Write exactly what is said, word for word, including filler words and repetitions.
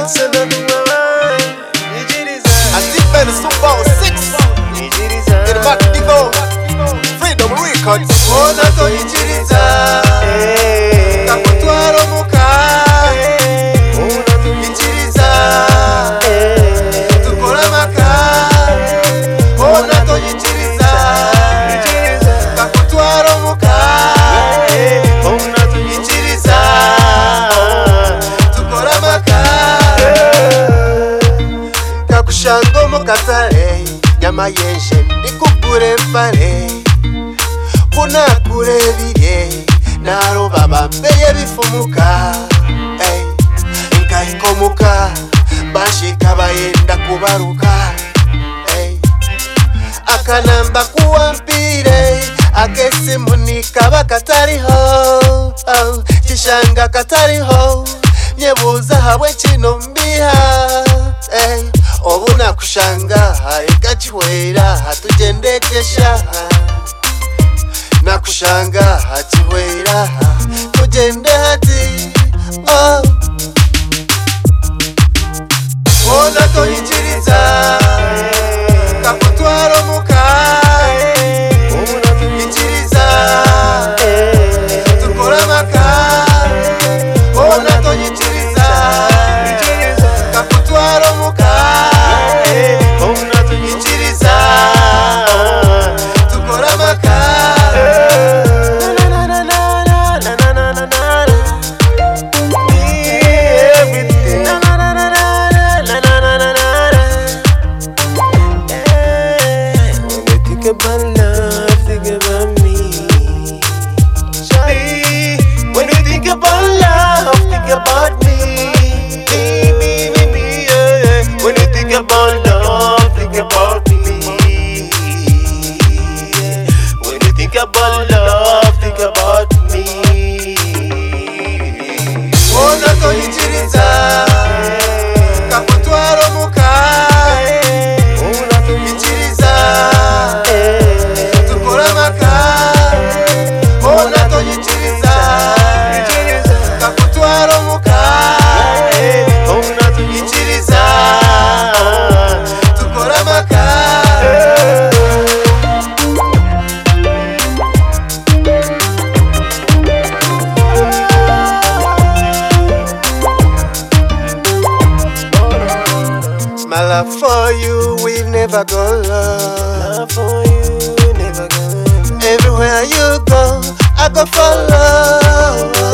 Stephen Super six in Mac Divo Freedom Records. Ona toyinjiriza kakutwara omuka ona toyinjiriza tukora amaka ona toyinjiriza kakutwara omuka ona toyinjiriza tukora amaka kakushanga omukatale nyama yenje ndikugura empale kunakurebire naroba bambeye bifumuka nkahikomuka bashika bayenda kubaruka akanamba kuwampire akesimu nikaba katariho kishanga katariho nyebuza habwe kino mbiha obu nakushanga ekachihwera hatugendekesha nakushanga hachihwera tugende hati oh ona toyinjiriza kakutwara omuka ona toyinjiriza tukora amaka ona toyinjiriza kakutwara omuka ona toyinjiriza tukora amaka about love, think about me. Shawty, when you think about love, think about me. Me, me, me, me, yeah. When you think about love, think about me. When you think about love, think about me. Ona toyinjiriza kakutwara omuka ona toyinjiriza ona toyinjiriza kakutwara omuka ona toyinjiriza tukora amaka my love for you we've never gone love for you never gone everywhere you go I go follow.